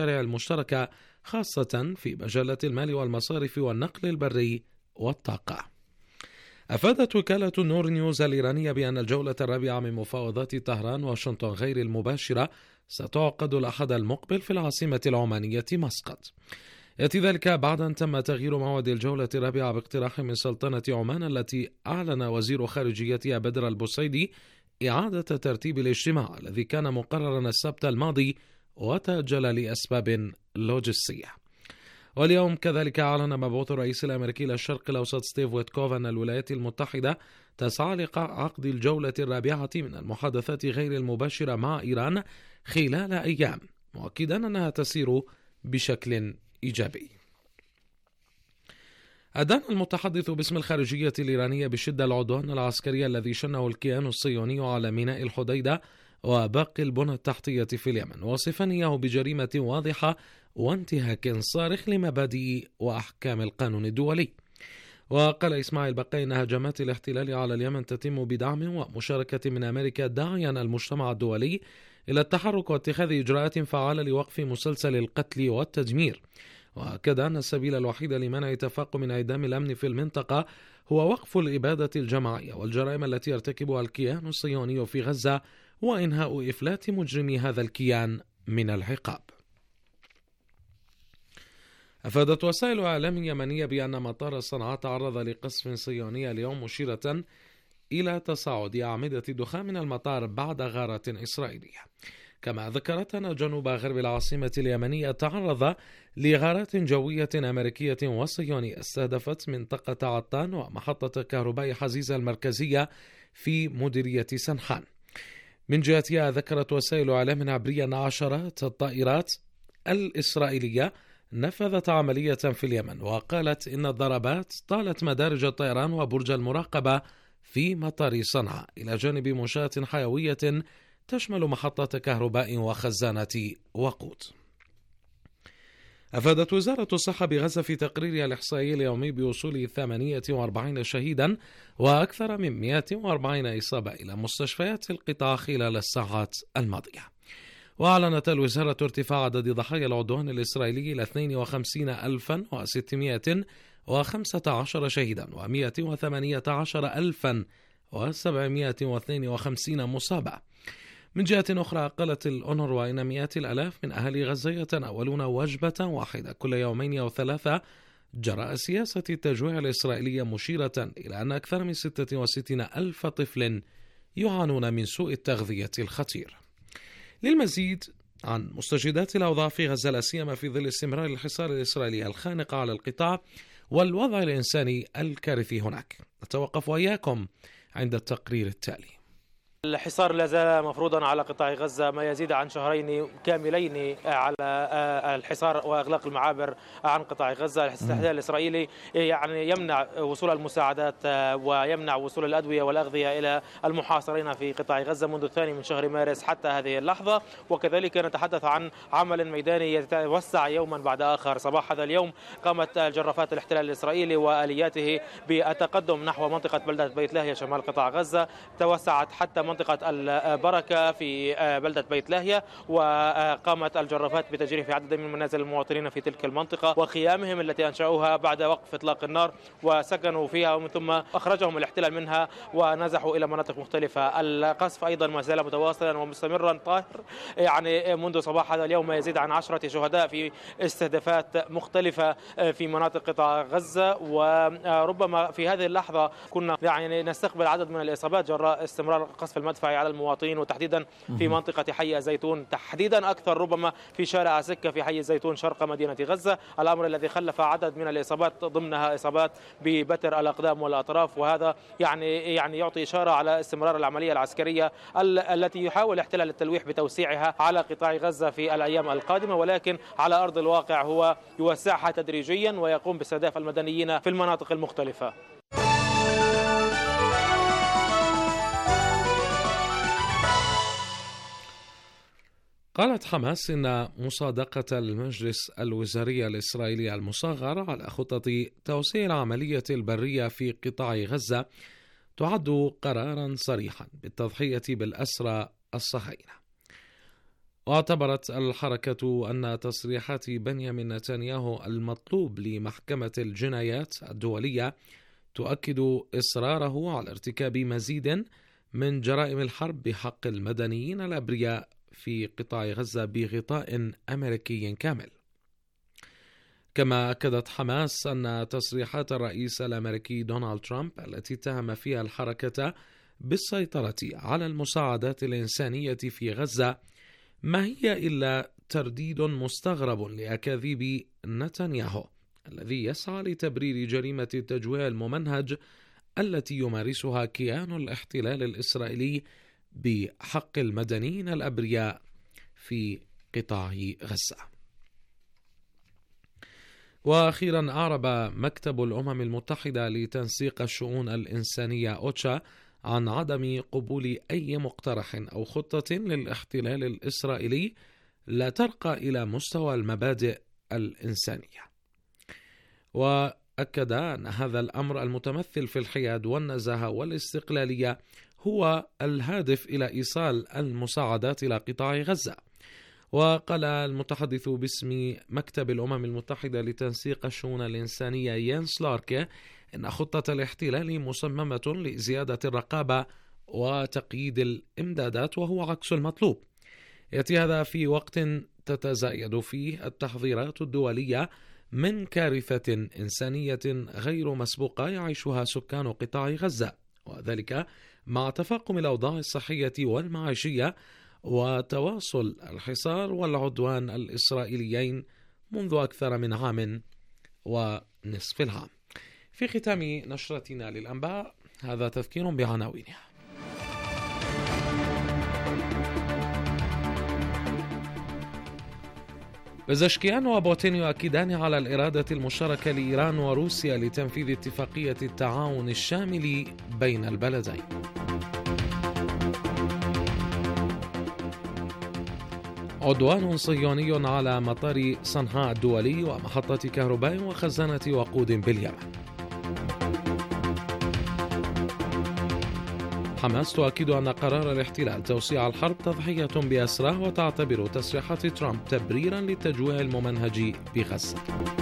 المشتركة خاصة في مجالات المال والمصارف والنقل البري والطاقة. أفادت وكالة نور نيوز الإيرانية بأن الجولة الرابعة من مفاوضات طهران واشنطن غير المباشرة ستعقد الأحد المقبل في العاصمة العمانية مسقط. يأتي ذلك بعد أن تم تغيير موعد الجولة الرابعة باقتراح من سلطنة عمان، التي أعلن وزير خارجيتها بدر البوسيدي إعادة ترتيب الاجتماع الذي كان مقررا السبت الماضي وتأجل لأسباب لوجستية. واليوم كذلك أعلن مبعوث الرئيس الأمريكي للشرق الأوسط ستيف ويتكوف أن الولايات المتحدة تسعى لعقد الجولة الرابعة من المحادثات غير المباشرة مع إيران خلال أيام، مؤكدا أنها تسير بشكل إيجابي. أدان المتحدث باسم الخارجية الإيرانية بشدة العدوان العسكري الذي شنه الكيان الصهيوني على ميناء الحديدة وباقي البنى التحتية في اليمن، واصفا إياه بجريمة واضحة وانتهاك صارخ لمبادئ وأحكام القانون الدولي. وقال إسماعيل بقاي إن هجمات الاحتلال على اليمن تتم بدعم ومشاركة من أمريكا، داعيا المجتمع الدولي إلى التحرك واتخاذ إجراءات فعالة لوقف مسلسل القتل والتدمير. وأكد أن السبيل الوحيد لمنع تفاقم انعدام الأمن في المنطقة هو وقف الإبادة الجماعية والجرائم التي يرتكبها الكيان الصهيوني في غزة، وإنهاء إفلات مجرمي هذا الكيان من العقاب. أفادت وسائل إعلام يمنية بأن مطار صنعاء تعرض لقصف صهيوني اليوم، مشيرة إلى تصاعد أعمدة دخان من المطار بعد غارة إسرائيلية. كما ذكرت أن جنوب غرب العاصمة اليمنية تعرض لغارات جوية أمريكية وصهيونية استهدفت منطقة عطان ومحطة كهرباء حزيزة المركزية في مديرية سنحان. من جهتها ذكرت وسائل إعلام عبرية أن عشرات الطائرات الإسرائيلية نفذت عملية في اليمن، وقالت إن الضربات طالت مدارج الطيران وبرج المراقبة في مطار صنعاء، إلى جانب منشآة حيوية تشمل محطة كهرباء وخزانة وقود. أفادت وزارة الصحة بغزة في تقريرها الإحصائي اليومي بوصول 48 شهيدا وأكثر من 140 إصابة إلى مستشفيات القطاع خلال الساعات الماضية. وأعلنت الوزارة ارتفاع عدد ضحايا العدوان الإسرائيلي إلى 52,615 شهيدا و118,752 مصابة. من جهة أخرى قالت الأونروا إن مئات الآلاف من أهل غزة يتناولون وجبة واحدة كل يومين أو ثلاثة جراء سياسة التجويع الإسرائيلية، مشيرة إلى أن أكثر من 66 ألف طفل يعانون من سوء التغذية الخطير. للمزيد عن مستجدات الأوضاع في غزة، لا سيما في ظل استمرار الحصار الإسرائيلي الخانق على القطاع والوضع الإنساني الكارثي هناك، نتوقف وإياكم عند التقرير التالي. الحصار لا زال مفروضا على قطاع غزة ما يزيد عن شهرين كاملين على الحصار وإغلاق المعابر عن قطاع غزة. الاستحلال الإسرائيلي يعني يمنع وصول المساعدات ويمنع وصول الأدوية والأغذية إلى المحاصرين في قطاع غزة منذ الثاني من شهر مارس حتى هذه اللحظة. وكذلك نتحدث عن عمل ميداني يتوسع يوما بعد آخر. صباح هذا اليوم قامت جرافات الاحتلال الإسرائيلي وآلياته بالتقدم نحو منطقة بلدة بيت لاهيا شمال قطاع غزة، توسعت حتى منطقة البركة في بلدة بيت لاهيا، وقامت الجرافات بتجريف عدد من منازل المواطنين في تلك المنطقة وخيامهم التي أنشأوها بعد وقف إطلاق النار وسكنوا فيها، ومن ثم أخرجهم الاحتلال منها ونزحوا إلى مناطق مختلفة. القصف أيضا ما زال متواصلا ومستمرا طاهر، يعني منذ صباح هذا اليوم ما يزيد عن 10 شهداء في استهدافات مختلفة في مناطق قطاع غزة. وربما في هذه اللحظة كنا يعني نستقبل عدد من الإصابات جراء استمرار قصف المدفعي على المواطنين، وتحديدا في منطقة حي الزيتون، تحديدا أكثر ربما في شارع سكة في حي الزيتون شرق مدينة غزة، الأمر الذي خلف عدد من الإصابات ضمنها إصابات ببتر الأقدام والأطراف. وهذا يعني يعطي إشارة على استمرار العملية العسكرية التي يحاول احتلال التلويح بتوسيعها على قطاع غزة في الأيام القادمة، ولكن على أرض الواقع هو يوسعها تدريجيا ويقوم باستهداف المدنيين في المناطق المختلفة. قالت حماس إن مصادقة المجلس الوزاري الإسرائيلي المصغر على خطط توسيع العملية البرية في قطاع غزة تعد قرارا صريحا بالتضحية بالأسرى الصهاينة. واعتبرت الحركة أن تصريحات بنيامين نتنياهو المطلوب لمحكمة الجنايات الدولية تؤكد إصراره على ارتكاب مزيد من جرائم الحرب بحق المدنيين الأبرياء في قطاع غزة بغطاء أمريكي كامل. كما أكدت حماس أن تصريحات الرئيس الأمريكي دونالد ترامب التي اتهم فيها الحركة بالسيطرة على المساعدات الإنسانية في غزة ما هي إلا ترديد مستغرب لأكاذيب نتنياهو الذي يسعى لتبرير جريمة التجويع الممنهج التي يمارسها كيان الاحتلال الإسرائيلي بحق المدنيين الأبرياء في قطاع غزة. وأخيرا أعرب مكتب الأمم المتحدة لتنسيق الشؤون الإنسانية أوتشا عن عدم قبول أي مقترح أو خطة للاحتلال الإسرائيلي لا ترقى إلى مستوى المبادئ الإنسانية. وأكد أن هذا الأمر المتمثل في الحياد والنزاهة والاستقلالية هو الهادف إلى إيصال المساعدات إلى قطاع غزة. وقال المتحدث باسم مكتب الأمم المتحدة لتنسيق الشؤون الإنسانية يانس لاركي إن خطة الاحتلال مصممة لزيادة الرقابة وتقييد الإمدادات وهو عكس المطلوب. يأتي هذا في وقت تتزايد فيه التحذيرات الدولية من كارثة إنسانية غير مسبوقة يعيشها سكان قطاع غزة، وذلك مع تفاقم الأوضاع الصحية والمعيشية وتواصل الحصار والعدوان الإسرائيليين منذ أكثر من عام ونصف العام. في ختام نشرتنا للأنباء هذا تذكير بعناوينها. بزشكيان وبوتين يؤكدان على الإرادة المشتركة لإيران وروسيا لتنفيذ اتفاقية التعاون الشامل بين البلدين. عدوان صهيوني على مطار صنعاء الدولي ومحطة كهرباء وخزانة وقود باليمن. حماس تؤكد أن قرار الاحتلال توسيع الحرب تضحية بأسراه وتعتبر تصريحات ترامب تبريرا للتجويع الممنهج بغزة.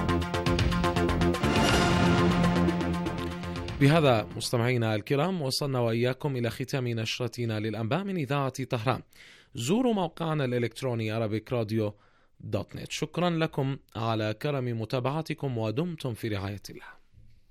بهذا مستمعينا الكرام وصلنا وإياكم إلى ختام نشرتنا للأنباء من إذاعة طهران. زوروا موقعنا الإلكتروني arabicradio.net. شكرا لكم على كرم متابعتكم ودمتم في رعاية الله.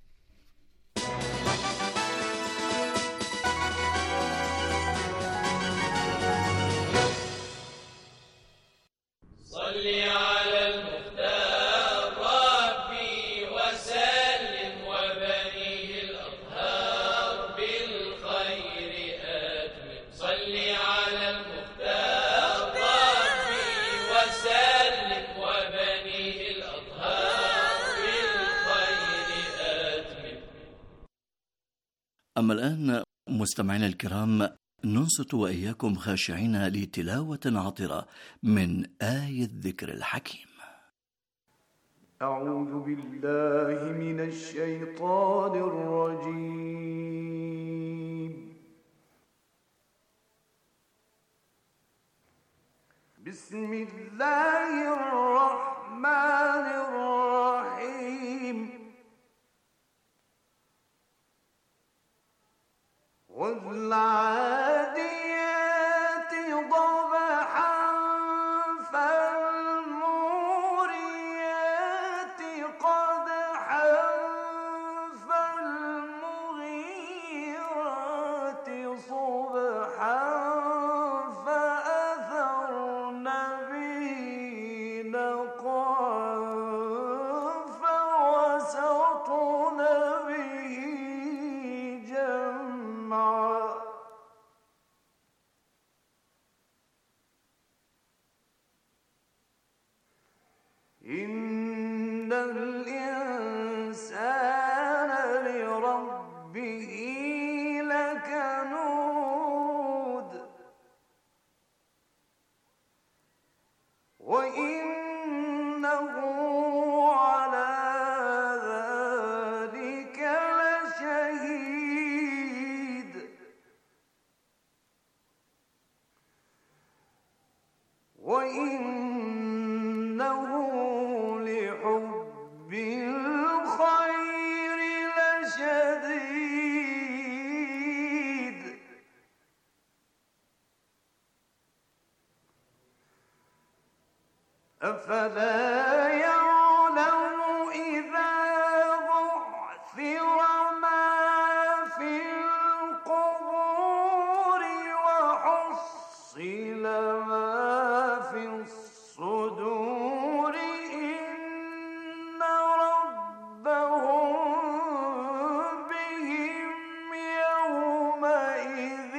أما الآن مستمعينا الكرام ننصت وإياكم خاشعين لتلاوة عطرة من آية الذكر الحكيم. أعوذ بالله من الشيطان الرجيم. بسم الله الرحمن الرحيم. والعاديات ضبحا فالموريات قدحا فالمغيرات صبحا فأثرن به نقعا فوسطن به جمعا. إن الإنسان لربه لكنود وإنه على ذلك لشهيد أفلا يعلم إذا بعثر ما في القبور وحصل ما في الصدور إن ربهم بهم يومئذ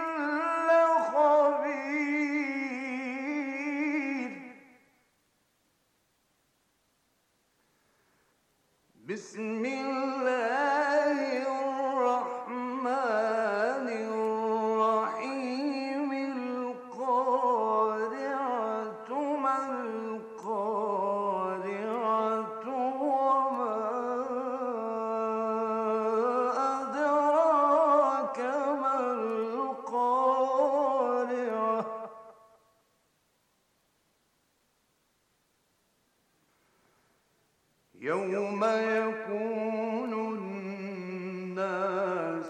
لخبير. بسم الله الرحمن الرحيم. القارعة ما القارعة وما أدراك ما القارعة. يوم يكون الناس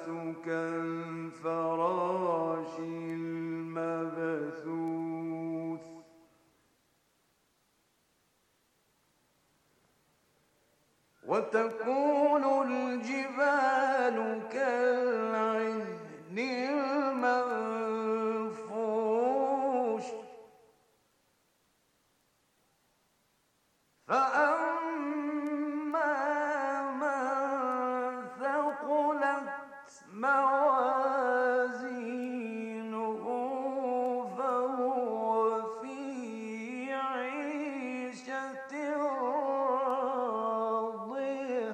كالفراش المبثوث. وتكون الجبال كالعهن المنفوش. فأما من ثقلت موازينه فهو في عيشة راضية.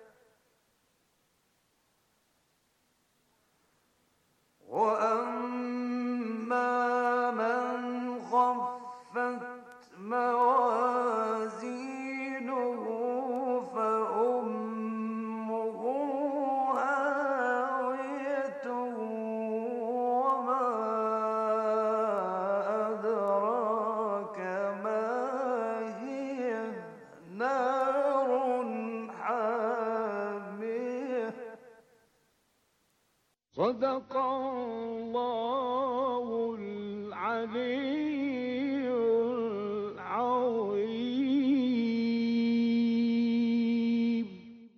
وأما من خفت موازينه فأمه هاوية وما أدراك ما هي. نار حامية. صدق الله العلي العظيم.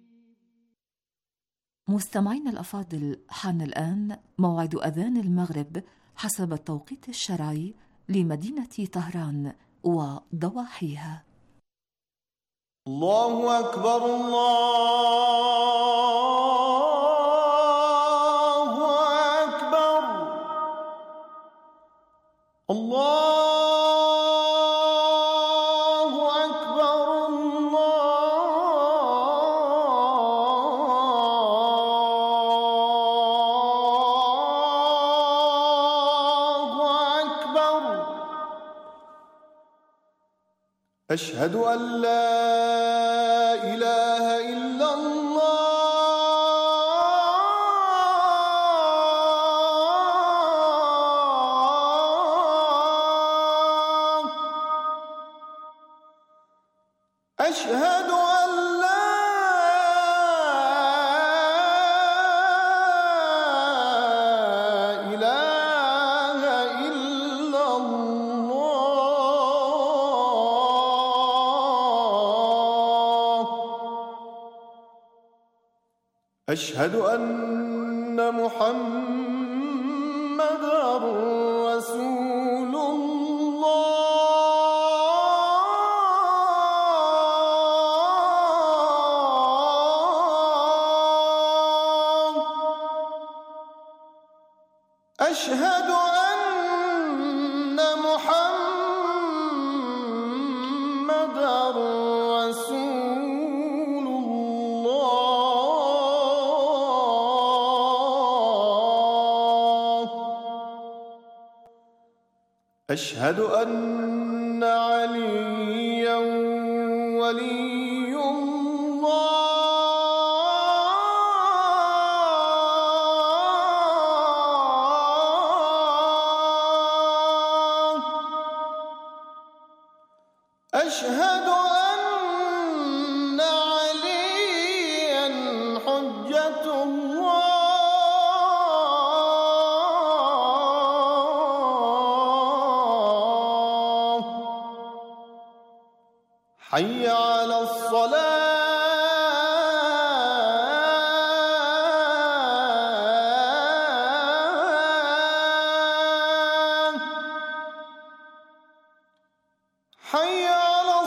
مستمعين الأفاضل، حان الآن موعد أذان المغرب حسب التوقيت الشرعي لمدينة طهران وضواحيها. الله أكبر الله أكبر. الله أكبر الله أكبر. أشهد أن لا إله إلا الله. أشهد أن لا إله إلا الله. أشهد أن محمدًا رسول الله. أشهد أن محمدًا رسول الله. أشهد أن عليا ولي الله. أشهد أن عليا حجة الله. حي على الصلاة حي على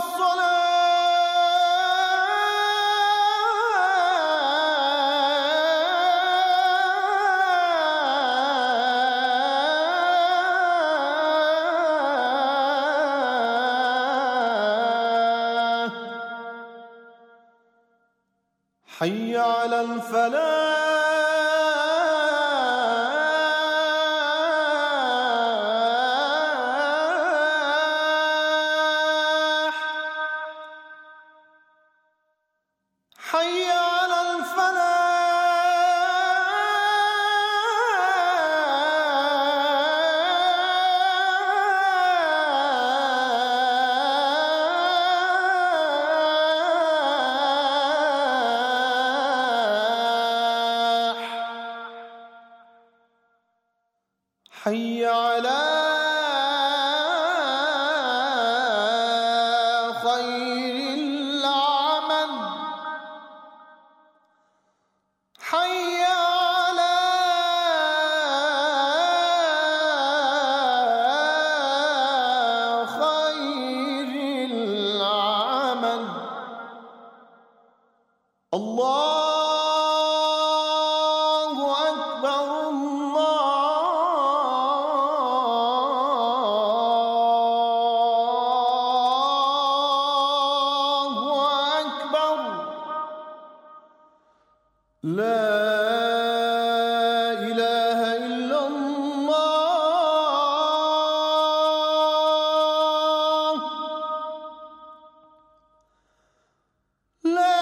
حي على الفلاح حي على حي على خير العمل حي على خير العمل الله أكبر الله أكبر لا إله إلا الله لا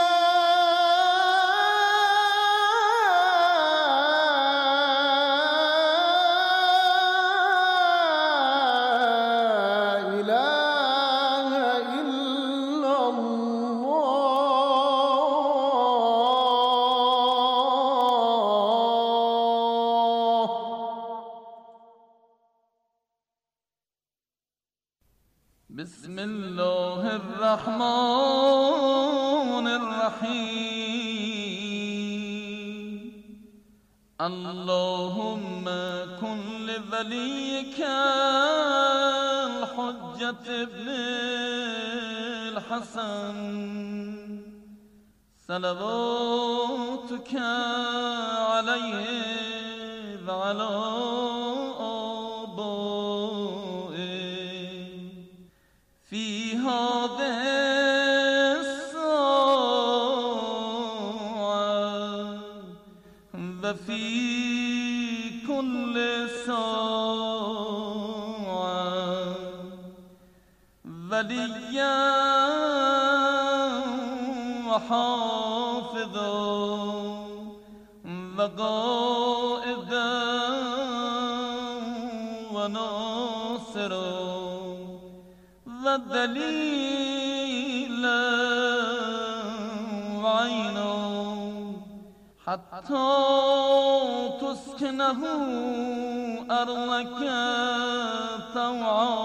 إله إلا الله. بسم الله الرحمن الرحيم. اللهم كن لوليك الحجة ابن الحسن صلواتك عليه وعلى آبائه في هذه الساعة وفي كل ساعة وليا وحافظا وقائدا وناصرا ودليلا وعينا حتى تسكنه أرضك طوعا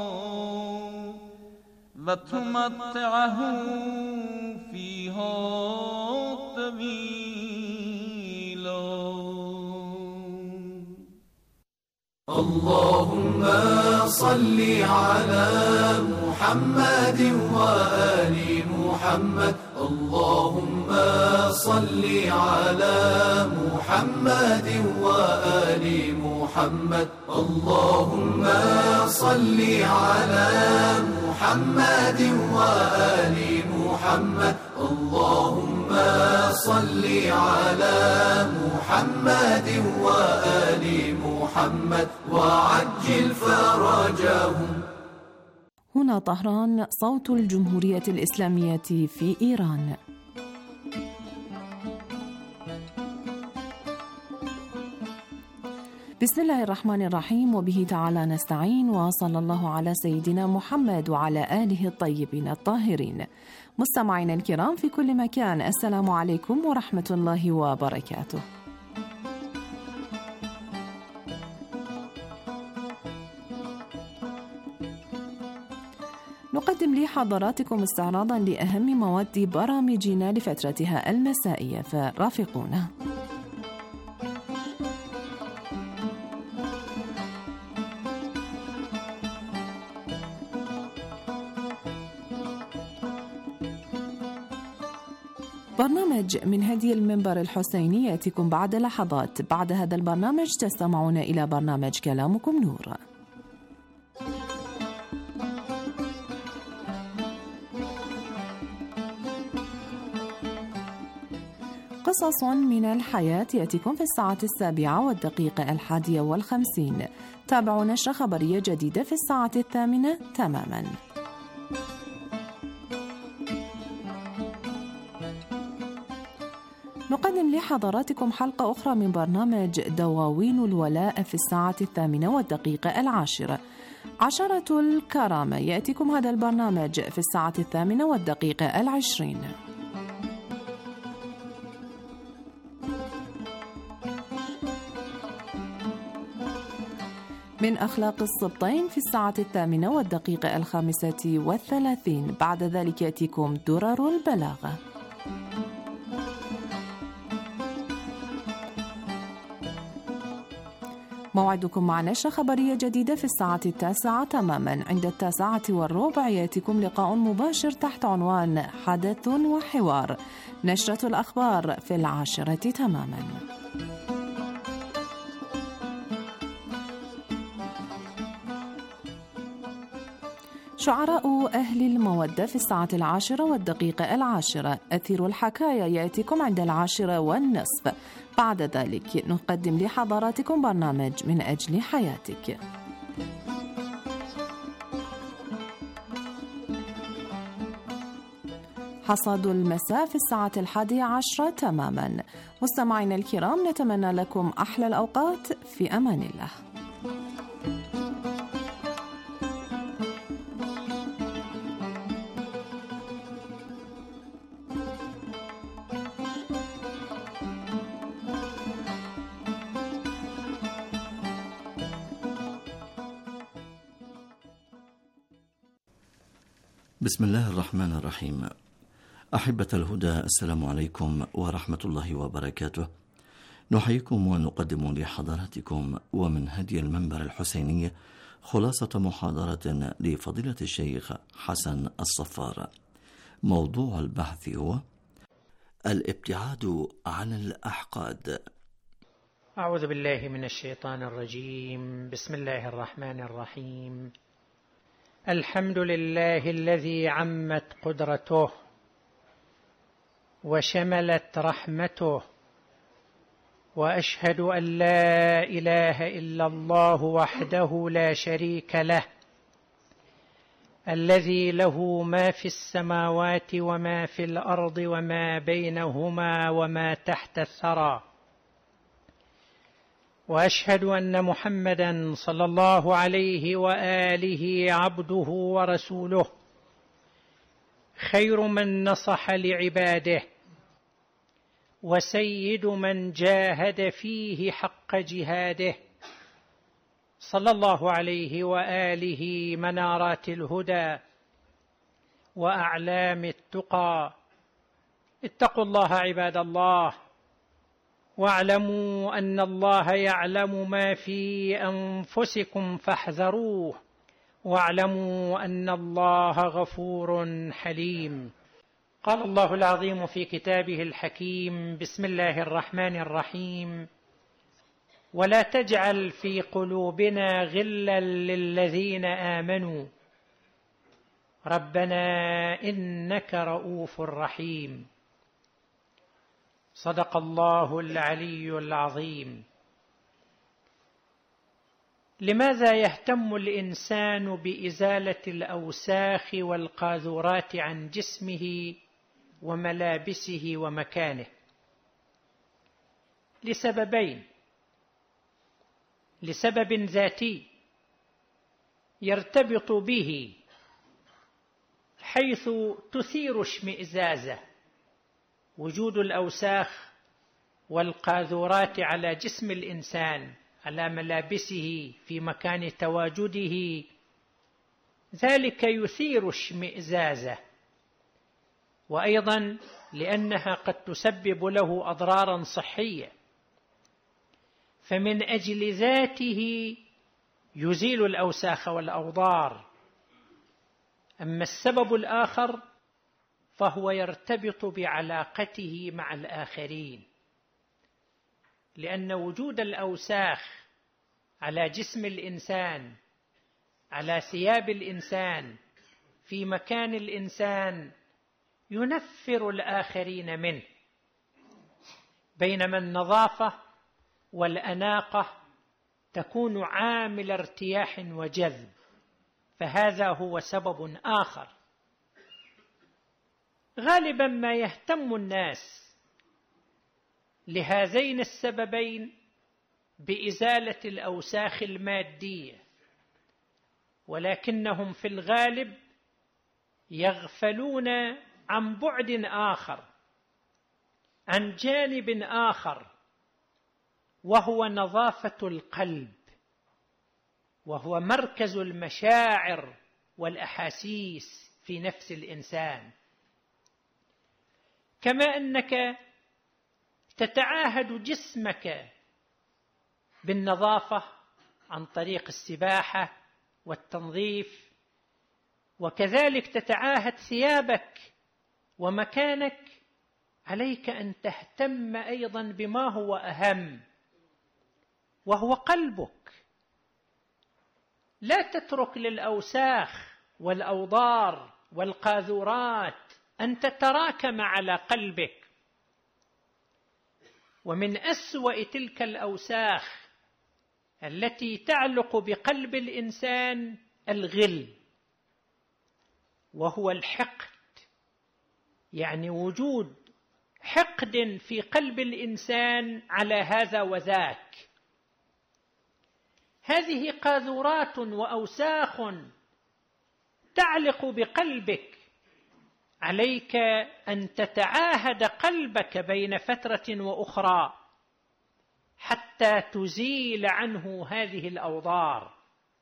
وتمتعه فيها طويلا. اللهم صل على محمد وآل محمد. اللهم صل على محمد وآل محمد. اللهم صل على محمد وآل محمد. اللهم صل على محمد وآل محمد وعجل فرجهم. هنا طهران، صوت الجمهورية الإسلامية في إيران. بسم الله الرحمن الرحيم، وبه تعالى نستعين، وصلى الله على سيدنا محمد وعلى آله الطيبين الطاهرين. مستمعينا الكرام في كل مكان، السلام عليكم ورحمة الله وبركاته. نقدم لحضراتكم استعراضا لأهم مواد برامجنا لفترتها المسائية، فرافقونا. برنامج من هدي المنبر الحسيني يأتيكم بعد لحظات. بعد هذا البرنامج تستمعون إلى برنامج كلامكم نور. قصص من الحياة يأتيكم في الساعة 7:01:50. تابعوا نشرة خبرية جديدة في الساعة 8 تماما. نقدم لحضراتكم حلقة أخرى من برنامج دواوين الولاء في الساعة 8:10. عشرة الكرامة يأتيكم هذا البرنامج في الساعة 8:20. من أخلاق السبطين في الساعة 8:35. بعد ذلك يأتيكم درر البلاغة. موعدكم مع نشرة خبرية جديدة في الساعة 9 تماما. عند 9:15 يأتيكم لقاء مباشر تحت عنوان حدث وحوار. نشرة الأخبار في 10 تماما. شعراء أهل المودة في الساعة 10:10. أثير الحكاية يأتيكم عند 10:30. بعد ذلك نقدم لحضراتكم برنامج من أجل حياتك. حصاد المساء في الساعة 11:10 تماما. مستمعينا الكرام، نتمنى لكم أحلى الأوقات في أمان الله. بسم الله الرحمن الرحيم. أحبة الهدى، السلام عليكم ورحمة الله وبركاته. نحييكم ونقدم لحضراتكم ومن هدي المنبر الحسيني خلاصة محاضرة لفضيلة الشيخ حسن الصفار. موضوع البحث هو الابتعاد عن الأحقاد. أعوذ بالله من الشيطان الرجيم. بسم الله الرحمن الرحيم. الحمد لله الذي عمت قدرته وشملت رحمته، وأشهد أن لا إله إلا الله وحده لا شريك له، الذي له ما في السماوات وما في الأرض وما بينهما وما تحت الثرى. وأشهد أن محمدًا صلى الله عليه وآله عبده ورسوله، خير من نصح لعباده، وسيد من جاهد فيه حق جهاده، صلى الله عليه وآله منارات الهدى وأعلام التقى. اتقوا الله عباد الله، واعلموا أن الله يعلم ما في أنفسكم فاحذروه، واعلموا أن الله غفور حليم. قال الله العظيم في كتابه الحكيم: بسم الله الرحمن الرحيم: ولا تجعل في قلوبنا غلا للذين آمنوا ربنا إنك رؤوف رحيم. صدق الله العلي العظيم. لماذا يهتم الإنسان بإزالة الأوساخ والقاذورات عن جسمه وملابسه ومكانه؟ لسببين: لسبب ذاتي يرتبط به حيث تثير اشمئزازه وجود الأوساخ والقاذورات على جسم الإنسان، على ملابسه، في مكان تواجده، ذلك يثير اشمئزازه، وأيضا لأنها قد تسبب له أضرارا صحية، فمن أجل ذاته يزيل الأوساخ والأوضار. أما السبب الآخر فهو يرتبط بعلاقته مع الآخرين، لأن وجود الأوساخ على جسم الإنسان، على ثياب الإنسان، في مكان الإنسان، ينفر الآخرين منه، بينما النظافة والأناقة تكون عامل ارتياح وجذب، فهذا هو سبب آخر. غالبا ما يهتم الناس لهذين السببين بإزالة الأوساخ المادية، ولكنهم في الغالب يغفلون عن بعد آخر، عن جانب آخر، وهو نظافة القلب، وهو مركز المشاعر والأحاسيس في نفس الإنسان. كما أنك تتعاهد جسمك بالنظافة عن طريق السباحة والتنظيف، وكذلك تتعاهد ثيابك ومكانك، عليك أن تهتم أيضا بما هو أهم، وهو قلبك. لا تترك للأوساخ والأوضار والقاذورات أن تتراكم على قلبك. ومن أسوأ تلك الأوساخ التي تعلق بقلب الإنسان الغل، وهو الحقد، يعني وجود حقد في قلب الإنسان على هذا وذاك. هذه قاذورات وأوساخ تعلق بقلبك، عليك أن تتعاهد قلبك بين فترة وأخرى حتى تزيل عنه هذه الأوضار.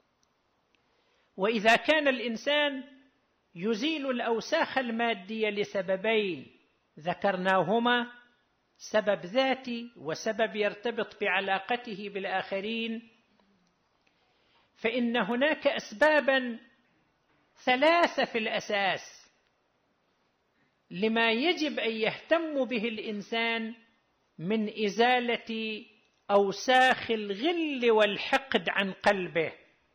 وإذا كان الإنسان يزيل الأوساخ المادية لسببين ذكرناهما، سبب ذاتي وسبب يرتبط بعلاقته بالآخرين، فإن هناك أسبابا ثلاثة في الأساس لما يجب أن يهتم به الإنسان من إزالة أوساخ الغل والحقد عن قلبه.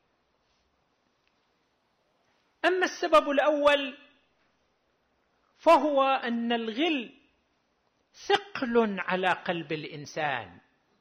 أما السبب الأول فهو أن الغل ثقل على قلب الإنسان،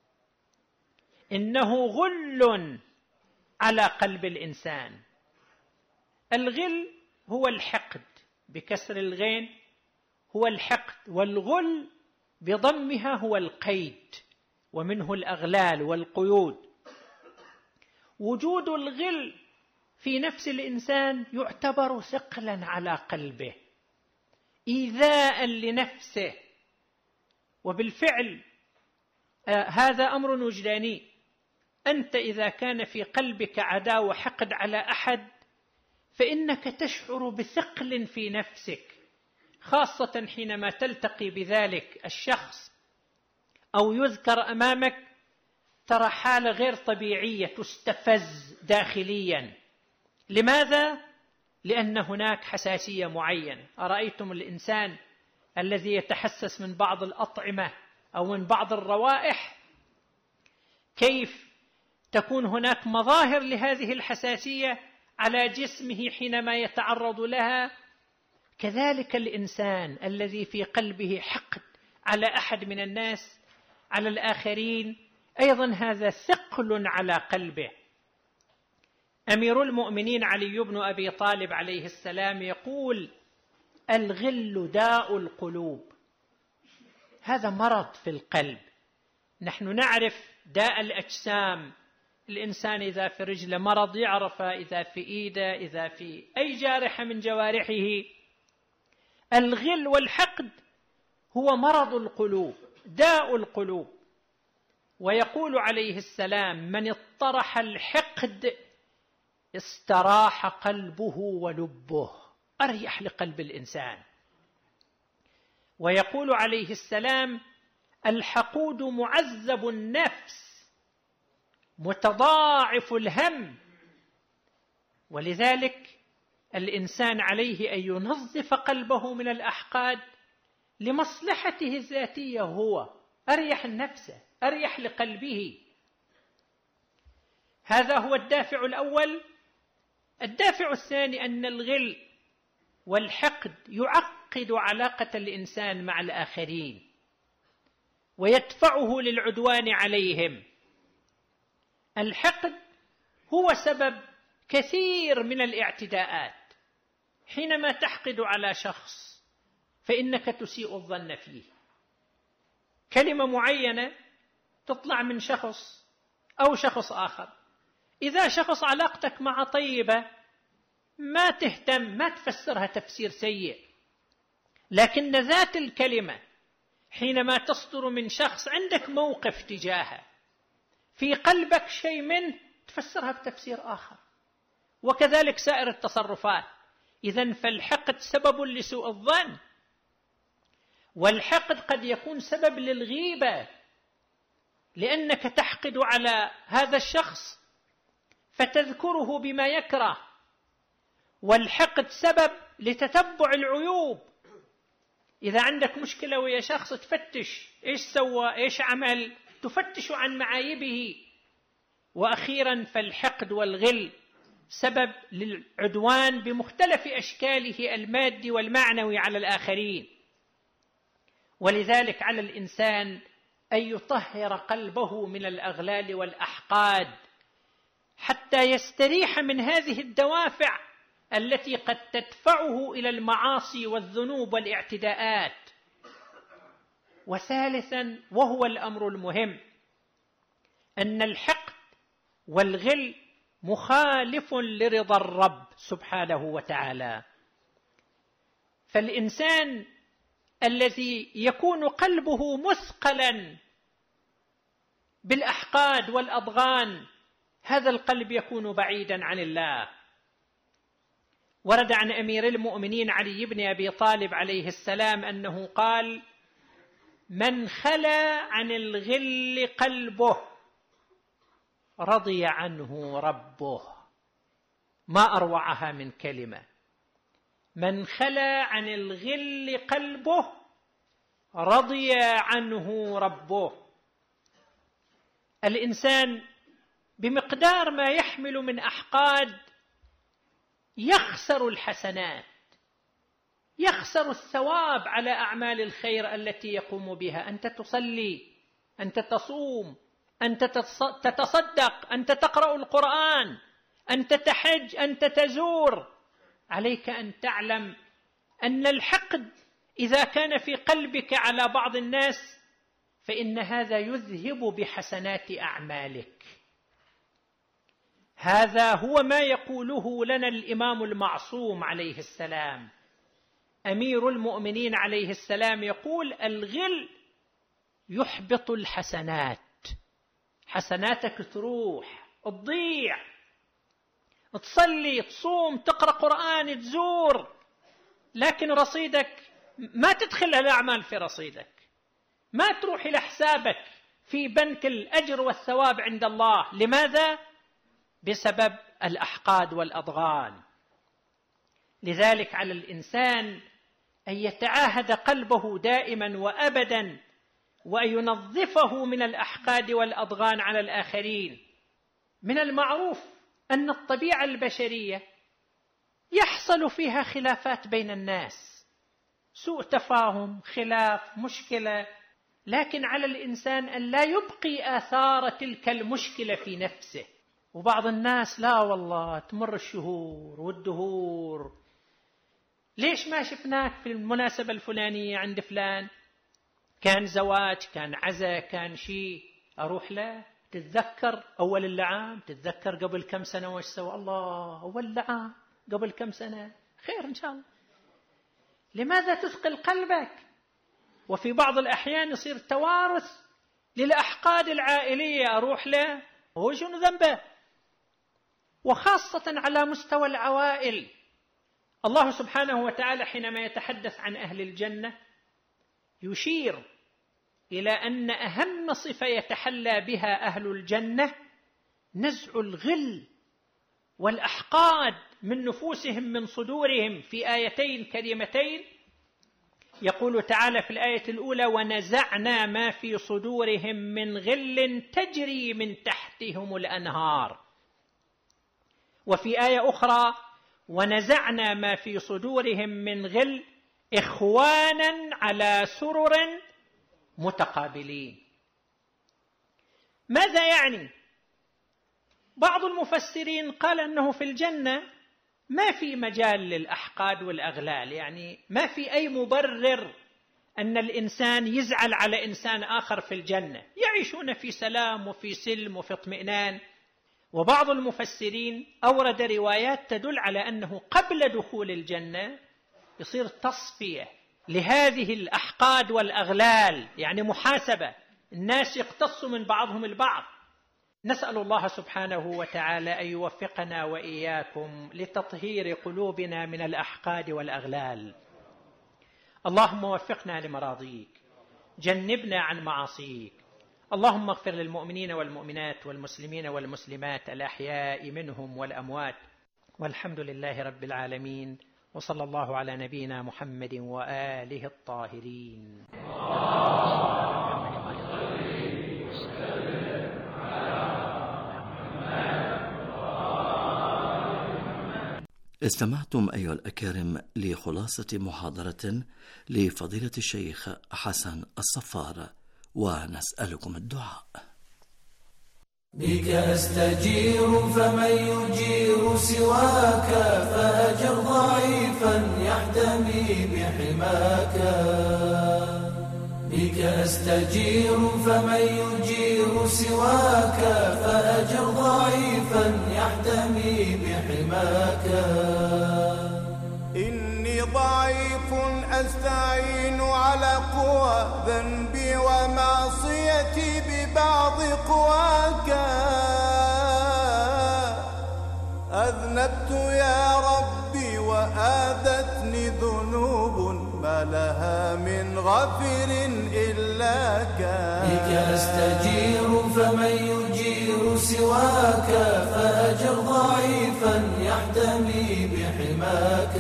إنه غل على قلب الإنسان. الغل هو الحقد بكسر الغين، هو الحقد، والغل بضمها هو القيد، ومنه الأغلال والقيود. وجود الغل في نفس الإنسان يعتبر ثقلا على قلبه، إيذاء لنفسه. وبالفعل هذا أمر وجداني. أنت إذا كان في قلبك عداوة وحقد على أحد، فإنك تشعر بثقل في نفسك، خاصة حينما تلتقي بذلك الشخص أو يذكر أمامك، ترى حالة غير طبيعية، تستفز داخليا. لماذا؟ لأن هناك حساسية معينة. أرأيتم الإنسان الذي يتحسس من بعض الأطعمة أو من بعض الروائح، كيف تكون هناك مظاهر لهذه الحساسية على جسمه حينما يتعرض لها؟ كذلك الإنسان الذي في قلبه حقد على أحد من الناس، على الآخرين، أيضا هذا ثقل على قلبه. أمير المؤمنين علي بن أبي طالب عليه السلام يقول: الغل داء القلوب. هذا مرض في القلب. نحن نعرف داء الأجسام، الإنسان إذا في رجله مرض يعرف، إذا في إيده، إذا في أي جارحة من جوارحه. الغل والحقد هو مرض القلوب، داء القلوب. ويقول عليه السلام: من اطرح الحقد استراح قلبه ولبه، أريح لقلب الإنسان. ويقول عليه السلام: الحقود معذب النفس متضاعف الهم. ولذلك الإنسان عليه أن ينظف قلبه من الأحقاد لمصلحته الذاتية، هو أريح النفس، أريح لقلبه. هذا هو الدافع الأول. الدافع الثاني أن الغل والحقد يعقد علاقة الإنسان مع الآخرين ويدفعه للعدوان عليهم. الحقد هو سبب كثير من الاعتداءات. حينما تحقد على شخص فإنك تسيء الظن فيه. كلمة معينة تطلع من شخص أو شخص آخر، إذا شخص علاقتك معه طيبة ما تهتم، ما تفسرها تفسير سيء. لكن ذات الكلمة حينما تصدر من شخص عندك موقف تجاهه، في قلبك شيء منه، تفسرها بتفسير آخر. وكذلك سائر التصرفات. إذن فالحقد سبب لسوء الظن، والحقد قد يكون سبب للغيبة، لأنك تحقد على هذا الشخص فتذكره بما يكره. والحقد سبب لتتبع العيوب. إذا عندك مشكلة ويا شخص تفتش إيش سوى، إيش عمل، تفتش عن معايبه. وأخيرا فالحقد والغل سبب للعدوان بمختلف أشكاله المادي والمعنوي على الآخرين. ولذلك على الإنسان أن يطهر قلبه من الأغلال والأحقاد حتى يستريح من هذه الدوافع التي قد تدفعه إلى المعاصي والذنوب والاعتداءات. وثالثا، وهو الأمر المهم، أن الحقد والغل مخالف لرضا الرب سبحانه وتعالى. فالإنسان الذي يكون قلبه مثقلا بالأحقاد والأضغان، هذا القلب يكون بعيدا عن الله. ورد عن أمير المؤمنين علي بن أبي طالب عليه السلام أنه قال: من خلا عن الغل قلبه رضي عنه ربه. ما أروعها من كلمة، من خلا عن الغل قلبه رضي عنه ربه. الإنسان بمقدار ما يحمل من أحقاد يخسر الحسنات، يخسر الثواب على أعمال الخير التي يقوم بها. أنت تصلي، أنت تصوم، أنت تتصدق، أنت تقرأ القرآن، أنت تحج، أنت تزور. عليك أن تعلم أن الحقد إذا كان في قلبك على بعض الناس فإن هذا يذهب بحسنات أعمالك. هذا هو ما يقوله لنا الإمام المعصوم عليه السلام. أمير المؤمنين عليه السلام يقول: الغل يحبط الحسنات، حسناتك تروح، تضيع. تصلي، تصوم، تقرأ قرآن، تزور، لكن رصيدك ما تدخل الأعمال في رصيدك، ما تروح إلى حسابك في بنك الأجر والثواب عند الله. لماذا؟ بسبب الأحقاد والأضغان. لذلك على الإنسان أن يتعاهد قلبه دائما وأبدا وأن ينظفه من الأحقاد والأضغان على الآخرين. من المعروف أن الطبيعة البشرية يحصل فيها خلافات بين الناس، سوء تفاهم، خلاف، مشكلة، لكن على الإنسان أن لا يبقي آثار تلك المشكلة في نفسه. وبعض الناس لا والله تمر الشهور والدهور، ليش ما شفناك في المناسبة الفلانية عند فلان؟ كان زواج، كان عزا، كان شيء، أروح له، تتذكر أول العام، تتذكر قبل كم سنة وش سوى؟ الله، أول العام قبل كم سنة، خير إن شاء الله. لماذا تثقل قلبك؟ وفي بعض الأحيان يصير توارث للأحقاد العائلية، أروح له، هو شنو ذنبه؟ وخاصة على مستوى العوائل. الله سبحانه وتعالى حينما يتحدث عن أهل الجنة يشير إلى أن أهم صفة يتحلى بها أهل الجنة نزع الغل والأحقاد من نفوسهم من صدورهم في آيتين كريمتين. يقول تعالى في الآية الأولى: ونزعنا ما في صدورهم من غل تجري من تحتهم الأنهار. وفي آية أخرى: ونزعنا ما في صدورهم من غل إخوانا على سرر متقابلين. ماذا يعني؟ بعض المفسرين قال أنه في الجنة ما في مجال للأحقاد والأغلال، يعني ما في أي مبرر أن الإنسان يزعل على إنسان آخر في الجنة، يعيشون في سلام وفي سلم وفي اطمئنان. وبعض المفسرين أورد روايات تدل على أنه قبل دخول الجنة يصير تصفية لهذه الأحقاد والأغلال، يعني محاسبة، الناس يقتصوا من بعضهم البعض. نسأل الله سبحانه وتعالى أن يوفقنا وإياكم لتطهير قلوبنا من الأحقاد والأغلال. اللهم وفقنا لمراضيك، جنبنا عن معاصيك. اللهم اغفر للمؤمنين والمؤمنات والمسلمين والمسلمات الأحياء منهم والأموات، والحمد لله رب العالمين، وصلى الله على نبينا محمد وآله الطاهرين. استمعتم أيها الأكارم لخلاصة محاضرة لفضيلة الشيخ حسن الصفار، ونسألكم الدعاء. بك أستجير فمن يجير سواك، فأجر ضعيفا يحتمي بحماك. بك أستجير فمن يجير سواك، فأجر ضعيفا يحتمي بحماك. إني ضعيف أستعين على قوى ذنبي ومعصيتي ببعض قواك. أذنبت يا ربي وآذتني ذنوب ما لها من غفر إلاك. بك أستجير فمن يجير سواك، فأجر ضعيفا يحتمي بحماك.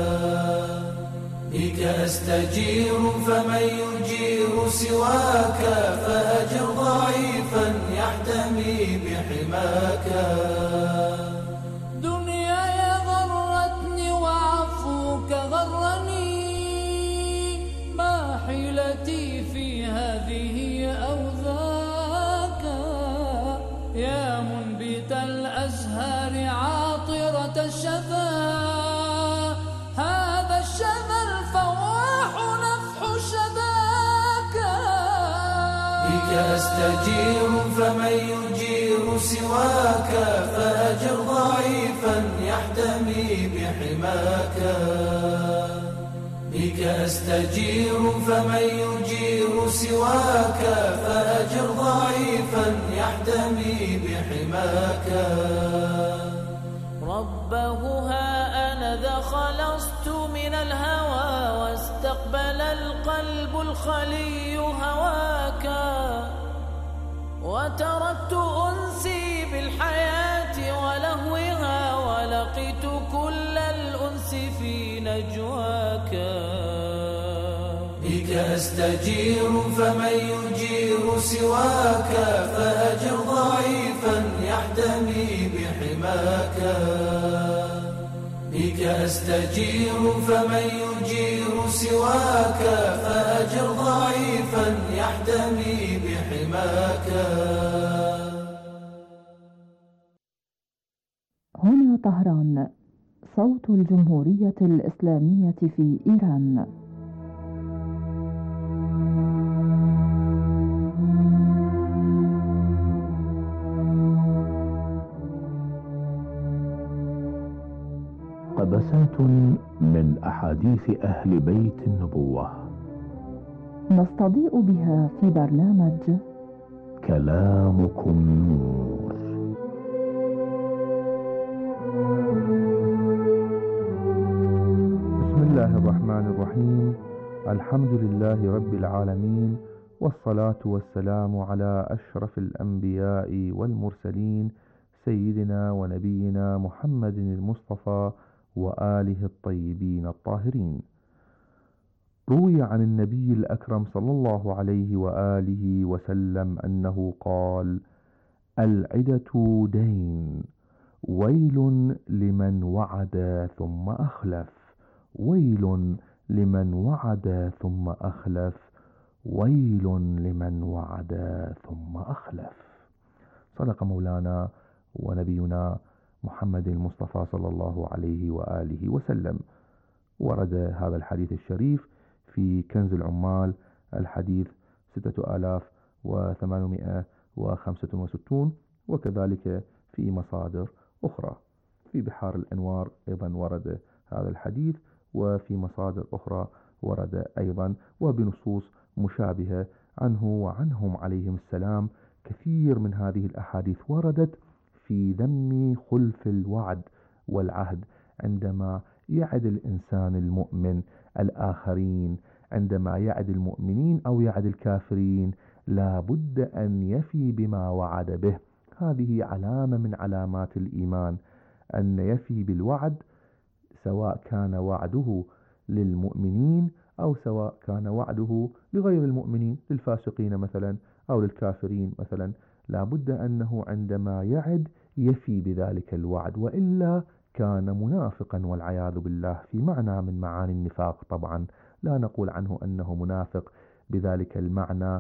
بك أستجير فمن يجير سواك، فأجر ضعيفا يحتمي بحماك. دنياي غرتني وعفوك غرني، ما حيلتي في هذه أو ذاك. يا منبت الأزهار عاطرة الشذا، هذا الشذا الفواح نفح شذاك. بك أستجير فمن يجير سواك، فأجر ضعيفا يحتمي بحماك. بك أستجير فمن يجير سواك، فأجر ضعيفا يحتمي بحماك. ربه ها أنا ذا خلصت من الهوى، واستقبل القلب الخلي هواك. وتركت أنسي بالحياة ولهوها، ولقيت كل الأنس في نجواك. بك أستجير فمن يجير سواك، فأجر ضعيفا يحتمي بحماك. بك أستجير فمن يجير سواك، فأجر ضعيفا يحتمي بحماك. هنا طهران، صوت الجمهورية الإسلامية في إيران. قبسات من أحاديث أهل بيت النبوة نستضيء بها في برنامج كلامكم نور. الله الرحمن الرحيم. الحمد لله رب العالمين، والصلاة والسلام على أشرف الأنبياء والمرسلين سيدنا ونبينا محمد المصطفى وآله الطيبين الطاهرين. روي عن النبي الأكرم صلى الله عليه وآله وسلم أنه قال: العدة دين، ويل لمن وعد ثم أخلف، ويل لمن وعد ثم أخلف، ويل لمن وعد ثم أخلف. صدق مولانا ونبينا محمد المصطفى صلى الله عليه وآله وسلم. ورد هذا الحديث الشريف في كنز العمال الحديث 6865، وكذلك في مصادر أخرى. في بحار الأنوار أيضا ورد هذا الحديث، وفي مصادر أخرى ورد أيضا وبنصوص مشابهة عنه وعنهم عليهم السلام. كثير من هذه الأحاديث وردت في ذم خلف الوعد والعهد، عندما يعد الإنسان المؤمن الآخرين، عندما يعد المؤمنين أو يعد الكافرين، لا بد أن يفي بما وعد به. هذه علامة من علامات الإيمان، أن يفي بالوعد، سواء كان وعده للمؤمنين أو سواء كان وعده لغير المؤمنين، للفاسقين مثلا أو للكافرين مثلا. لا بد أنه عندما يعد يفي بذلك الوعد، وإلا كان منافقا والعياذ بالله، في معنى من معاني النفاق. طبعا لا نقول عنه أنه منافق بذلك المعنى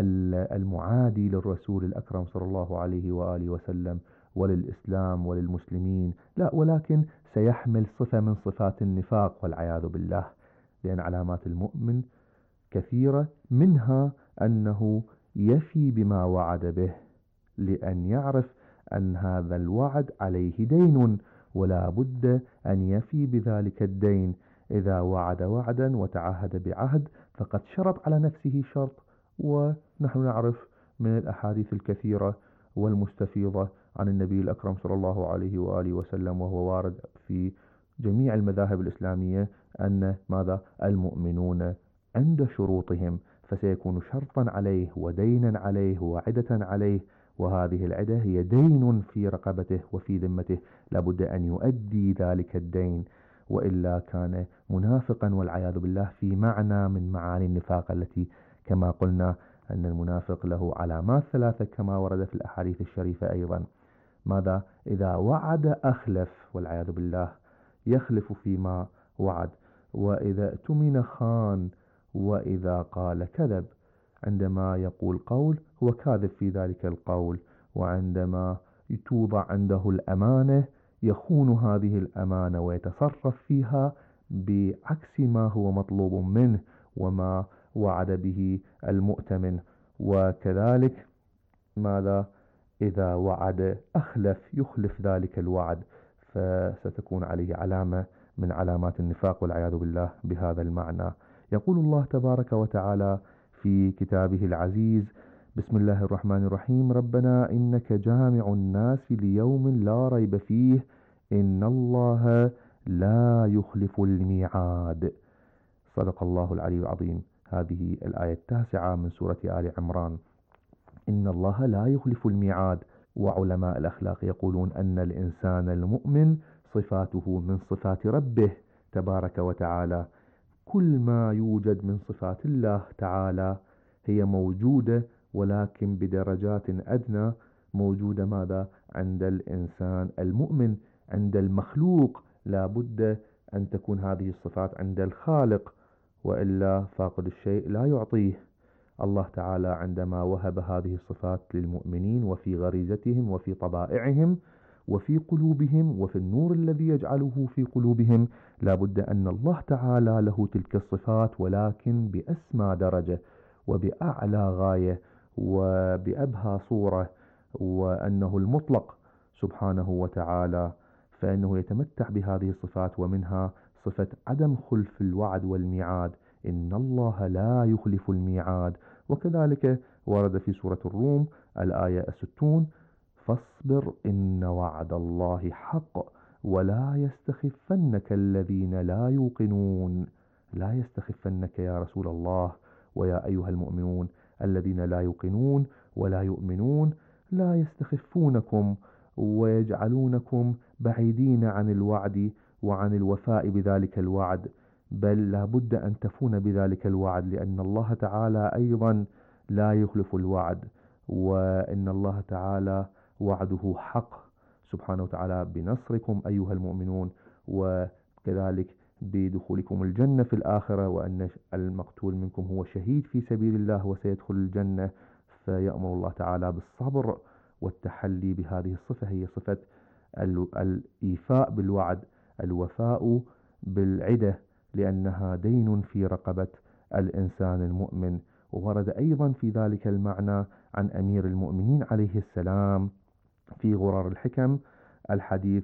المعادي للرسول الأكرم صلى الله عليه وآله وسلم وللإسلام وللمسلمين، لا، ولكن سيحمل صفة من صفات النفاق والعياذ بالله، لأن علامات المؤمن كثيرة، منها أنه يفي بما وعد به، لأن يعرف أن هذا الوعد عليه دين، ولا بد أن يفي بذلك الدين. إذا وعد وعدا وتعهد بعهد فقد شرط على نفسه شرط. ونحن نعرف من الأحاديث الكثيرة والمستفيضة عن النبي الأكرم صلى الله عليه وآله وسلم، وهو وارد في جميع المذاهب الإسلامية، أن ماذا؟ المؤمنون عند شروطهم، فسيكون شرطا عليه ودينا عليه وعدة عليه، وهذه العدة هي دين في رقبته وفي ذمته، لابد أن يؤدي ذلك الدين، وإلا كان منافقا والعياذ بالله، في معنى من معاني النفاق التي كما قلنا أن المنافق له علامات ثلاثة كما ورد في الأحاديث الشريفة أيضا. ماذا؟ إذا وعد أخلف والعياذ بالله، يخلف فيما وعد، وإذا اؤتمن خان، وإذا قال كذب. عندما يقول قول هو كاذب في ذلك القول، وعندما توضع عنده الأمانة يخون هذه الأمانة ويتصرف فيها بعكس ما هو مطلوب منه وما وعد به المؤتمن. وكذلك ماذا؟ إذا وعد أخلف، يخلف ذلك الوعد، فستكون عليه علامة من علامات النفاق والعياذ بالله بهذا المعنى. يقول الله تبارك وتعالى في كتابه العزيز: بسم الله الرحمن الرحيم: ربنا إنك جامع الناس ليوم لا ريب فيه إن الله لا يخلف الميعاد. صدق الله العلي العظيم. هذه الآية 9 من سورة آل عمران. إن الله لا يخلف الميعاد. وعلماء الأخلاق يقولون أن الإنسان المؤمن صفاته من صفات ربه تبارك وتعالى. كل ما يوجد من صفات الله تعالى هي موجودة، ولكن بدرجات أدنى موجودة. ماذا؟ عند الإنسان المؤمن. عند المخلوق لا بد أن تكون هذه الصفات عند الخالق، وإلا فاقد الشيء لا يعطيه. الله تعالى عندما وهب هذه الصفات للمؤمنين وفي غريزتهم وفي طبائعهم وفي قلوبهم وفي النور الذي يجعله في قلوبهم، لا بد أن الله تعالى له تلك الصفات، ولكن بأسمى درجة وبأعلى غاية وبأبهى صورة، وأنه المطلق سبحانه وتعالى، فإنه يتمتع بهذه الصفات، ومنها صفة عدم خلف الوعد والميعاد. إن الله لا يخلف الميعاد. وكذلك ورد في سورة الروم الآية 60: فاصبر إن وعد الله حق ولا يستخفنك الذين لا يوقنون. لا يستخفنك يا رسول الله ويا أيها المؤمنون الذين لا يوقنون ولا يؤمنون، لا يستخفونكم ويجعلونكم بعيدين عن الوعد وعن الوفاء بذلك الوعد، بل لا بد أن تفون بذلك الوعد، لأن الله تعالى أيضا لا يخلف الوعد، وإن الله تعالى وعده حق سبحانه وتعالى بنصركم أيها المؤمنون، وكذلك بدخولكم الجنة في الآخرة، وأن المقتول منكم هو شهيد في سبيل الله وسيدخل الجنة. فيأمر الله تعالى بالصبر والتحلي بهذه الصفة، هي صفة الإيفاء بالوعد، الوفاء بالعدة، لأنها دين في رقبة الإنسان المؤمن. وورد أيضا في ذلك المعنى عن أمير المؤمنين عليه السلام في غرار الحكم الحديث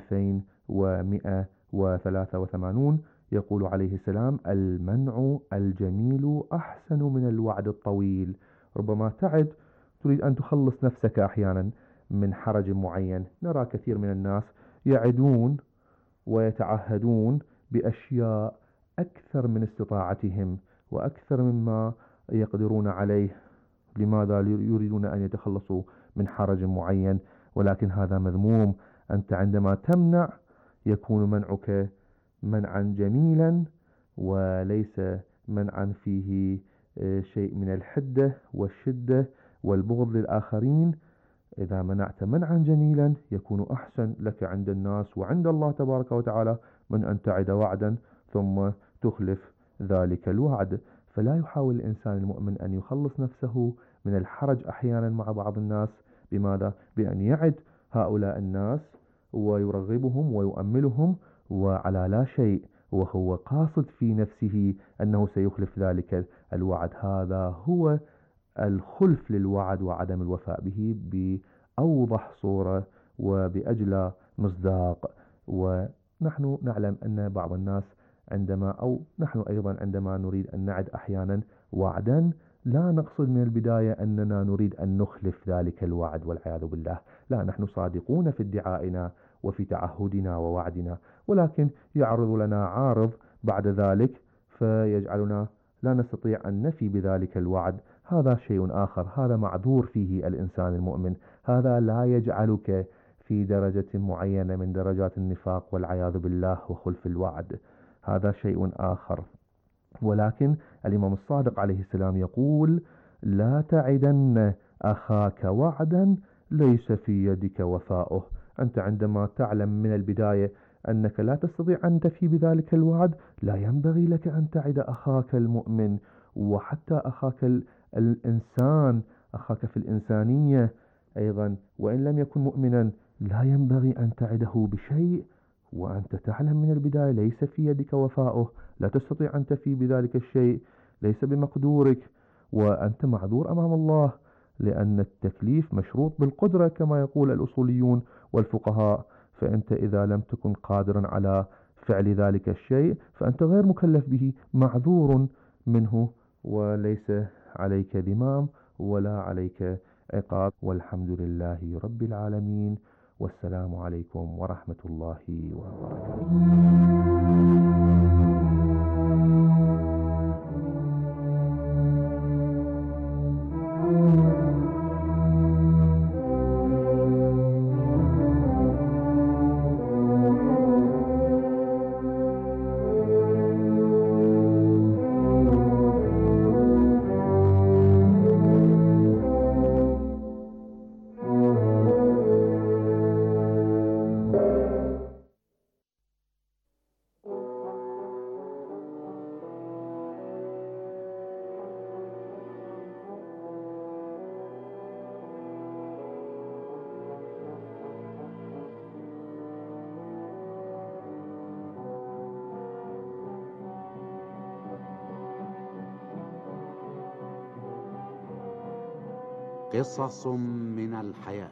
2183 يقول عليه السلام: المنع الجميل أحسن من الوعد الطويل. ربما تعد تريد أن تخلص نفسك أحيانا من حرج معين. نرى كثير من الناس يعدون ويتعهدون بأشياء أكثر من استطاعتهم وأكثر مما يقدرون عليه. لماذا؟ يريدون أن يتخلصوا من حرج معين، ولكن هذا مذموم. أنت عندما تمنع يكون منعك منعا جميلا وليس منعا فيه شيء من الحدة والشدة والبغض للآخرين. إذا منعت منعا جميلا يكون أحسن لك عند الناس وعند الله تبارك وتعالى من أن تعد وعدا ثم تخلف ذلك الوعد. فلا يحاول الإنسان المؤمن أن يخلص نفسه من الحرج أحيانا مع بعض الناس. بماذا؟ بأن يعد هؤلاء الناس ويرغبهم ويؤملهم وعلى لا شيء، وهو قاصد في نفسه أنه سيخلف ذلك الوعد. هذا هو الخلف للوعد وعدم الوفاء به بأوضح صورة وبأجلى مصداق. ونحن نعلم أن بعض الناس نحن أيضا عندما نريد أن نعد أحيانا وعدا لا نقصد من البداية أننا نريد أن نخلف ذلك الوعد والعياذ بالله، لا، نحن صادقون في ادعائنا وفي تعهدنا ووعدنا، ولكن يعرض لنا عارض بعد ذلك فيجعلنا لا نستطيع أن نفي بذلك الوعد. هذا شيء آخر، هذا معذور فيه الإنسان المؤمن، هذا لا يجعلك في درجة معينة من درجات النفاق والعياذ بالله وخلف الوعد، هذا شيء آخر. ولكن الإمام الصادق عليه السلام يقول: لا تعدن أخاك وعدا ليس في يدك وفاؤه. أنت عندما تعلم من البداية أنك لا تستطيع أن تفي بذلك الوعد لا ينبغي لك أن تعد أخاك المؤمن، وحتى أخاك الإنسان، أخاك في الإنسانية أيضا وإن لم يكن مؤمنا لا ينبغي أن تعده بشيء وأنت تعلم من البداية ليس في يدك وفاؤه، لا تستطيع أن تفي بذلك الشيء، ليس بمقدورك، وأنت معذور أمام الله، لأن التكليف مشروط بالقدرة كما يقول الأصوليون والفقهاء. فأنت إذا لم تكن قادرا على فعل ذلك الشيء فأنت غير مكلف به، معذور منه، وليس عليك ذمام ولا عليك عقاب. والحمد لله رب العالمين، والسلام عليكم ورحمة الله وبركاته. قصص من الحياة.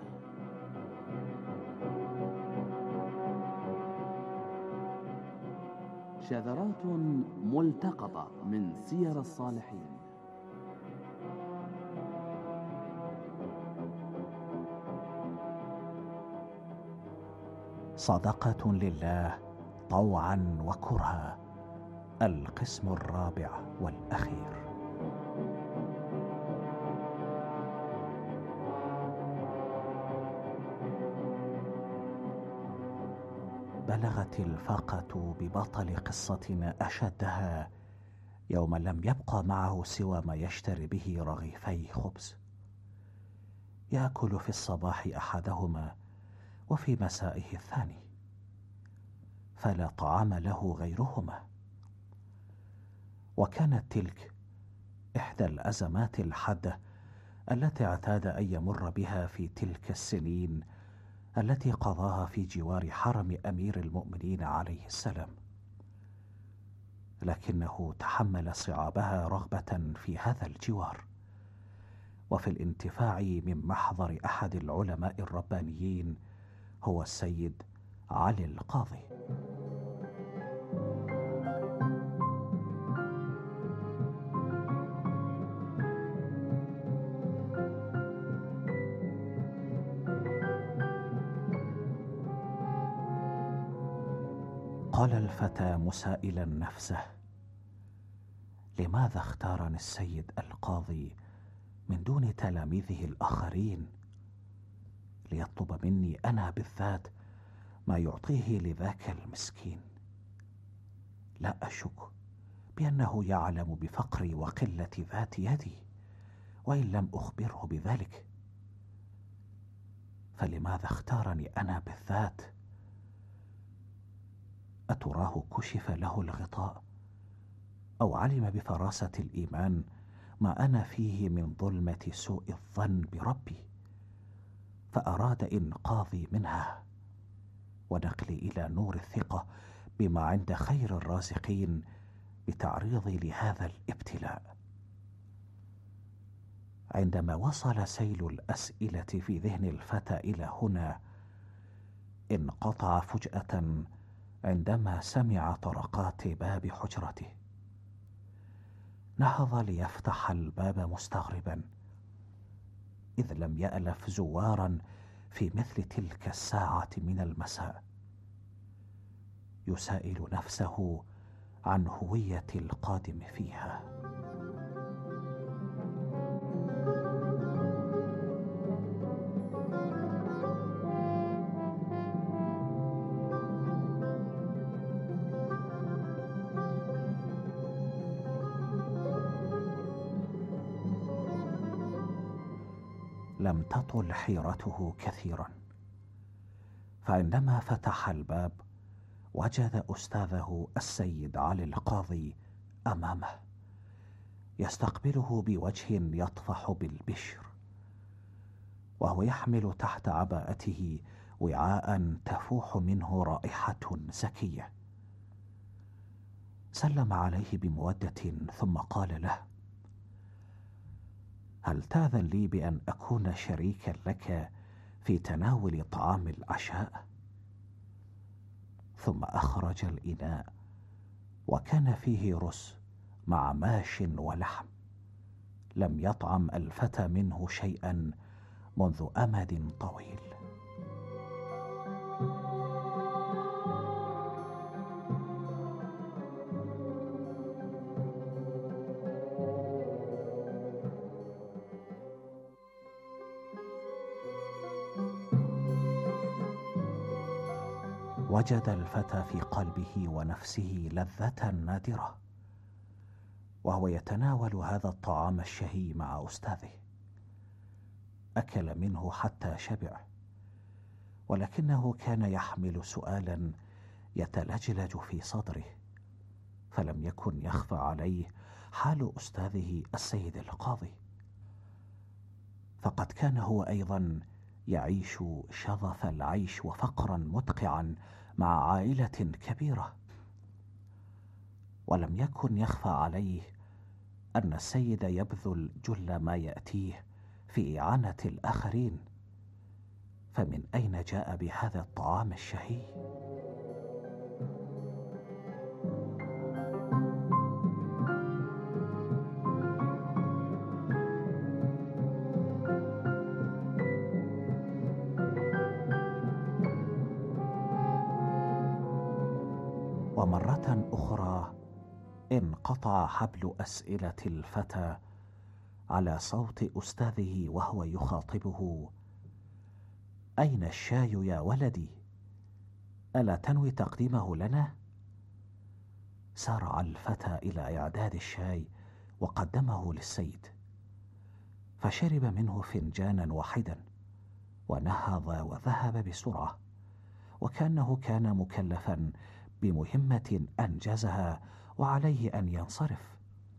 شذرات ملتقطة من سير الصالحين. صدقة لله طوعا وكرها، القسم الرابع والأخير. بلغت الفاقة ببطل قصتنا أشدها يوم لم يبق معه سوى ما يشتري به رغيفي خبز، يأكل في الصباح أحدهما وفي مسائه الثاني، فلا طعام له غيرهما. وكانت تلك إحدى الأزمات الحادة التي اعتاد أن يمر بها في تلك السنين التي قضاها في جوار حرم أمير المؤمنين عليه السلام، لكنه تحمل صعابها رغبة في هذا الجوار وفي الانتفاع من محضر أحد العلماء الربانيين هو السيد علي القاضي. قال الفتى مسائلا نفسه: لماذا اختارني السيد القاضي من دون تلاميذه الآخرين ليطلب مني أنا بالذات ما يعطيه لذاك المسكين؟ لا أشك بأنه يعلم بفقري وقلة ذات يدي وإن لم أخبره بذلك، فلماذا اختارني أنا بالذات؟ أتراه كشف له الغطاء أو علم بفراسة الإيمان ما أنا فيه من ظلمة سوء الظن بربي، فأراد إنقاذي منها ونقلي إلى نور الثقة بما عند خير الرازقين بتعريضي لهذا الابتلاء. عندما وصل سيل الأسئلة في ذهن الفتى إلى هنا، انقطع فجأة عندما سمع طرقات باب حجرته. نهض ليفتح الباب مستغربا، إذ لم يألف زوارا في مثل تلك الساعة من المساء، يسائل نفسه عن هوية القادم فيها. لم تطل حيرته كثيرا، فعندما فتح الباب وجد أستاذه السيد علي القاضي أمامه يستقبله بوجه يطفح بالبشر، وهو يحمل تحت عباءته وعاء تفوح منه رائحة زكية. سلم عليه بمودة ثم قال له: هل تأذن لي بأن أكون شريكا لك في تناول طعام العشاء؟ ثم أخرج الإناء وكان فيه رز مع ماش ولحم، لم يطعم الفتى منه شيئا منذ أمد طويل. وجد الفتى في قلبه ونفسه لذة نادرة وهو يتناول هذا الطعام الشهي مع أستاذه. أكل منه حتى شبع، ولكنه كان يحمل سؤالا يتلجلج في صدره، فلم يكن يخفى عليه حال أستاذه السيد القاضي، فقد كان هو أيضا يعيش شظف العيش وفقرا مدقعا مع عائلة كبيرة، ولم يكن يخفى عليه أن السيد يبذل جل ما يأتيه في إعانة الآخرين، فمن أين جاء بهذا الطعام الشهي؟ ومرة أخرى انقطع حبل أسئلة الفتى على صوت أستاذه وهو يخاطبه: أين الشاي يا ولدي؟ ألا تنوي تقديمه لنا؟ سارع الفتى إلى إعداد الشاي وقدمه للسيد، فشرب منه فنجانا واحدا ونهض وذهب بسرعة، وكأنه كان مكلفا بمهمة أنجزها وعليه أن ينصرف.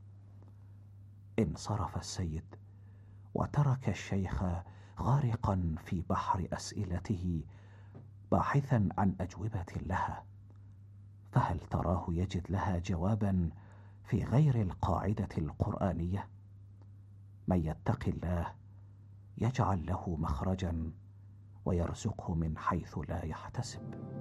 انصرف السيد وترك الشيخ غارقا في بحر أسئلته باحثا عن أجوبة لها، فهل تراه يجد لها جوابا في غير القاعدة القرآنية؟ من يتق الله يجعل له مخرجا ويرزقه من حيث لا يحتسب.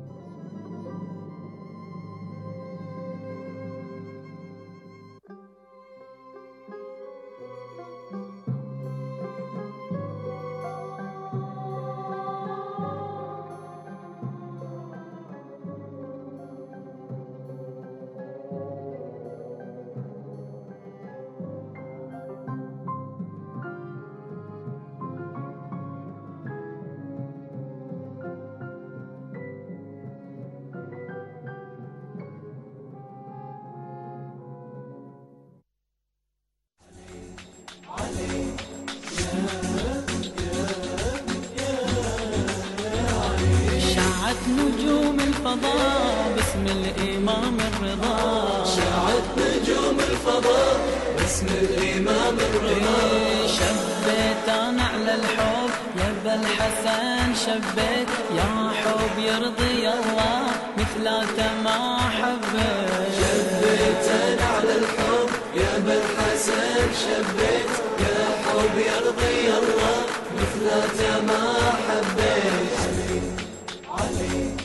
نجوم الفضاء باسم الإمام الرضا، شعت نجوم الفضاء باسم الإمام الرضا. شبيت أنا على الحب يا ابا الحسن، شبيت يا حب يرضي الله مثلك ما حبيت. شبيت أنا على الحب يا ابا الحسن، شبيت يا حب يرضي الله مثلك ما حبيت. علي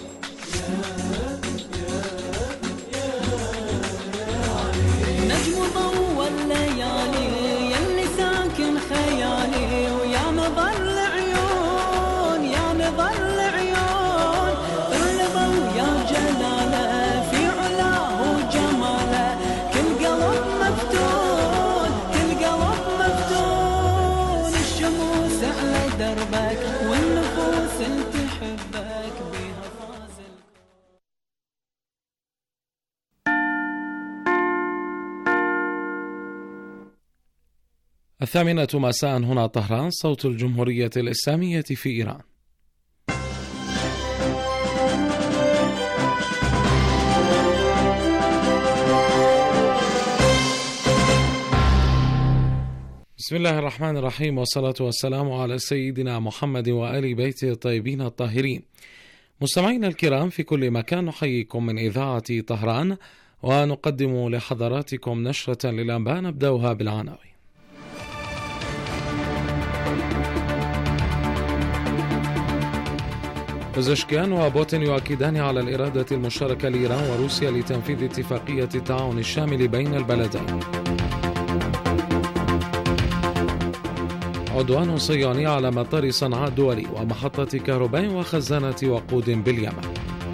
نجم ضوى الليالي يلي ساكن خيالي، ويا مظل عيون يا مظل عيون، الرضا ويا جلاله في علاه وجماله، كل قلب مفتون كل قلب مفتون. الشموس على دربك والنفوس اللي تحبك بيها فازل. الثامنة مساء هنا طهران، صوت الجمهورية الإسلامية في إيران. بسم الله الرحمن الرحيم، والصلاة والسلام على سيدنا محمد وآل بيته الطيبين الطاهرين. مستمعينا الكرام في كل مكان، نحييكم من إذاعة طهران ونقدم لحضراتكم نشرة للأنباء نبدأها بالعناوين. بزشكيان وبوتين يؤكدان على الإرادة المشتركة لإيران وروسيا لتنفيذ اتفاقية التعاون الشامل بين البلدين. عدوان صهيوني على مطار صنعاء الدولي ومحطة كهرباء وخزانة وقود باليمن.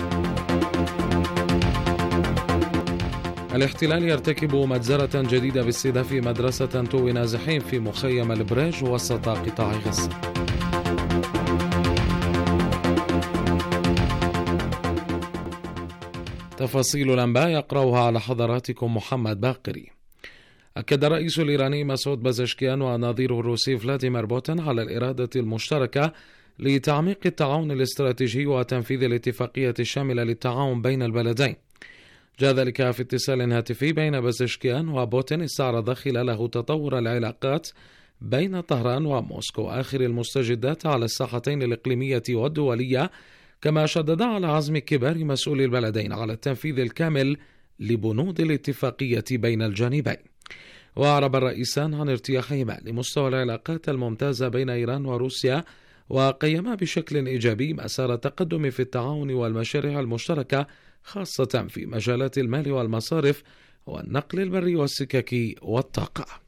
الاحتلال يرتكب مجزرة جديدة باستهداف مدرسة توي نازحين في مخيم البريج وسط قطاع غزة. تفاصيل الأنباء يقرأها على حضراتكم محمد باقري. أكد الرئيس الإيراني مسعود بزشكيان ونظيره الروسي فلاديمير بوتين على الإرادة المشتركة لتعميق التعاون الاستراتيجي وتنفيذ الاتفاقية الشاملة للتعاون بين البلدين. جاء ذلك في اتصال هاتفي بين بزشكيان وبوتين استعرض خلاله تطور العلاقات بين طهران وموسكو، آخر المستجدات على الساحتين الإقليمية والدولية، كما شدد على عزم كبار مسؤولي البلدين على التنفيذ الكامل لبنود الاتفاقية بين الجانبين. وأعرب الرئيسان عن ارتياحهما لمستوى العلاقات الممتازة بين إيران وروسيا، وقيما بشكل إيجابي مسار التقدم في التعاون والمشاريع المشتركة، خاصة في مجالات المال والمصارف والنقل البري والسككي والطاقة.